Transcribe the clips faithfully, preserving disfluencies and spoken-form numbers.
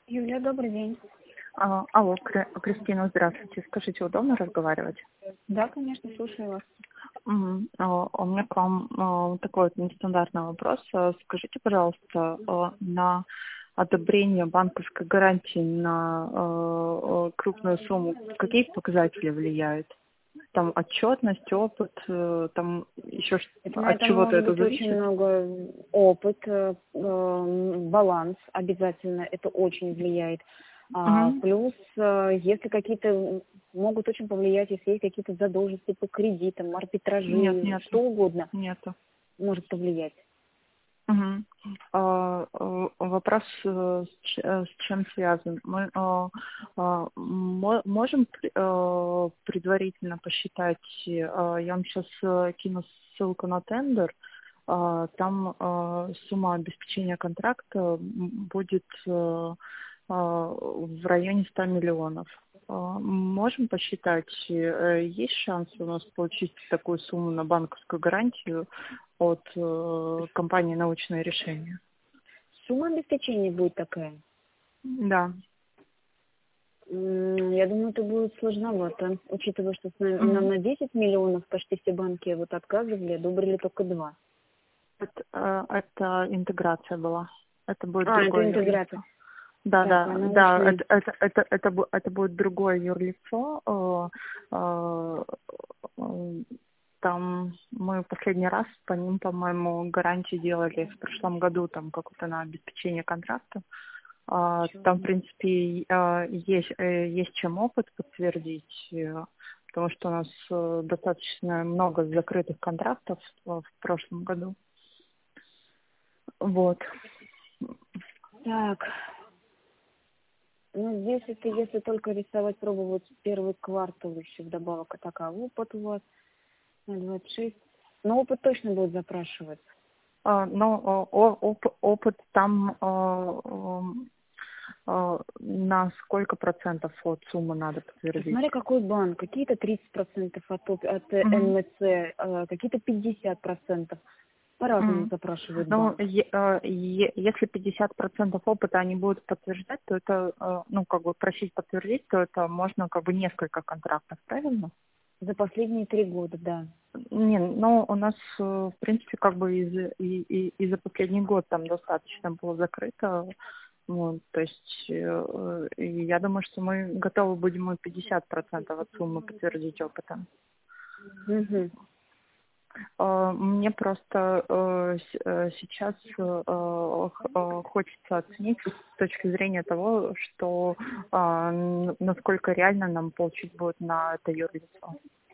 Юля, добрый день. А, алло, Кри- Кристина, здравствуйте. Скажите, удобно разговаривать? Да, конечно, слушаю вас. Мгм. А, У меня к вам а, такой вот нестандартный вопрос. А, Скажите, пожалуйста, а, на одобрение банковской гарантии на а, а, крупную сумму какие показатели влияют? Там отчетность, опыт, э, там еще ш- Это, на от это чего-то может это быть очень зависит? много опыт, э, э, баланс обязательно, это очень влияет. А, Мгм. плюс, э, если какие-то могут очень повлиять, если есть какие-то задолженности по кредитам, Нет, арбитражи, нету, что угодно нету. может повлиять. Мгм. А, э, Вопрос э, с ч- э, с чем связан? Мы а, а, мо- можем пр- э, предварительно посчитать, э, я вам сейчас кину ссылку на тендер, а, там э, сумма обеспечения контракта м, будет э, а, в районе ста миллионов. А, Можем посчитать, э, есть шанс у нас получить такую сумму на банковскую гарантию от э, компании «Научные решения»? Сумма обеспечения будет такая. Да. М, Я думаю, это будет сложновато, учитывая, что с нами- нам Мгм. на десять миллионов почти все банки вот отказывали, одобрили только два. Это, э, это интеграция была. Это будет А, это другое интеграция. юрлицо. Да, Так, а да, да, научные. это, это, это, это, бу- это будет другое юрлицо. э, э, э, Там мы последний раз по ним, по-моему, гарантию делали в прошлом году, там какое-то на обеспечение контракта. А, Там, в принципе, э, есть, э, есть чем опыт подтвердить, э, потому что у нас э, достаточно много закрытых контрактов э, в прошлом году. Вот. Так, ну здесь это если только рисовать, пробовать первый квартал еще вдобавок, а так, а опыт у вас на двадцать шесть. Но опыт точно будет запрашивать. А, Но о- о- оп- опыт там э, м, э, на сколько процентов от суммы надо подтвердить? Смотри, какой банк. Какие-то тридцать процентов от, оп- от э, Мгм. эн эм цэ, э, какие-то пятьдесят процентов. По-разному Мгм. запрашивает Ну, банк. е- э, е- если пятьдесят процентов опыта они будут подтверждать, то это, э, ну, как бы просить подтвердить, то это можно как бы несколько контрактов, правильно? За последние три года, да. Не, ну, у нас, э, в принципе, как бы и за, и, и, и за последний год там достаточно было закрыто. Вот, то есть, э, и я думаю, что мы готовы будем и пятьдесят процентов от суммы подтвердить опытом. Мгм. Э, Мне просто э, с- э, сейчас э, х- э, хочется оценить с точки зрения того, что э, н- насколько реально нам получить будет на это юрлицо.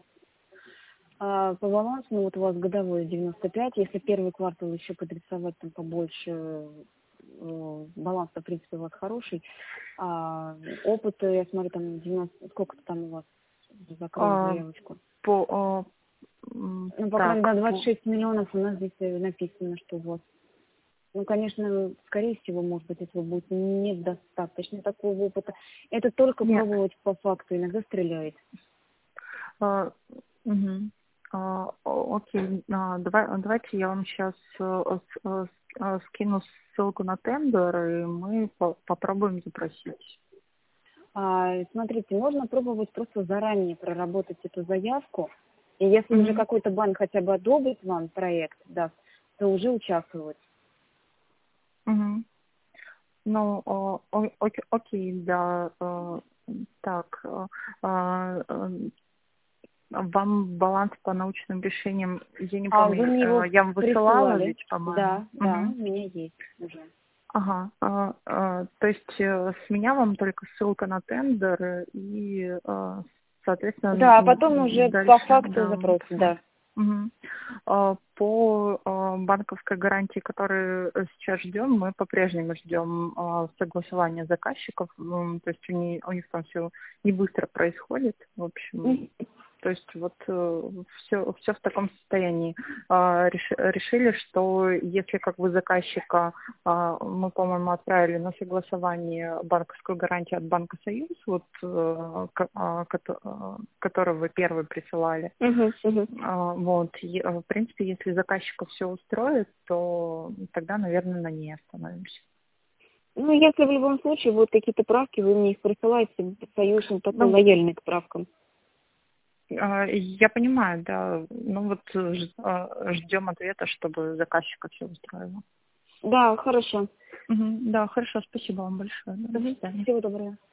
А по балансу, ну вот у вас годовой девяносто пять, если первый квартал еще подрисовать там побольше, э, баланс, в принципе, у вас хороший, а опыт, э, я смотрю, там девяносто, сколько-то там у вас закрыл Э, заявочку. По, э, м, Ну, по крайней мере, так, да, двадцать по, шесть миллионов у нас здесь э, написано, что вот. Ну, конечно, скорее всего, может быть, этого будет недостаточно такого опыта. Это только не, пробовать по факту, иногда стреляет. э, мгм. А, о- окей, а, давай, давайте я вам сейчас скину ссылку на тендер, и мы по- попробуем запросить. А, смотрите, можно пробовать просто заранее проработать эту заявку, и если уже Мгм. какой-то банк хотя бы одобрит вам проект, да, то уже участвовать. Мгм. Ну, о- о- ок- окей, да. э, Так, э, а, э, вам баланс по научным решениям, я не А вы помню, мне его э, я вам высылала присылали? ведь, по-моему. Да, да, Мгм. у меня есть уже. Ага. а, а, То есть э, с меня вам только ссылка на тендер и, э, соответственно, Да, а м, потом уже по дальше, факту да, запрос, да. посмотрим. Мгм. А, По а, банковской гарантии, которую э, сейчас ждем, мы по-прежнему ждем а, согласования заказчиков. М, То есть у них, у них там все не быстро происходит. В общем, Мгм. то есть вот все, все в таком состоянии. А, реш- решили, что если как бы заказчика а, мы, по-моему, отправили на согласование банковскую гарантию от Банка Союз, вот, э, ко- а, кото- а, которую вы первый присылали. Мгм, мгм. А, Вот, и, а, в принципе, если заказчика все устроит, то тогда, наверное, на ней остановимся. Ну, если в любом случае будут какие-то правки, вы мне их присылаете, Союз, он такой Ну, лояльный к правкам. а, я понимаю, да. Ну вот ж- а, ждем ответа, чтобы заказчика все устроило. Да, хорошо. Мгм. Да, хорошо, спасибо вам большое. Да, до Мгм. свидания. Всего доброго.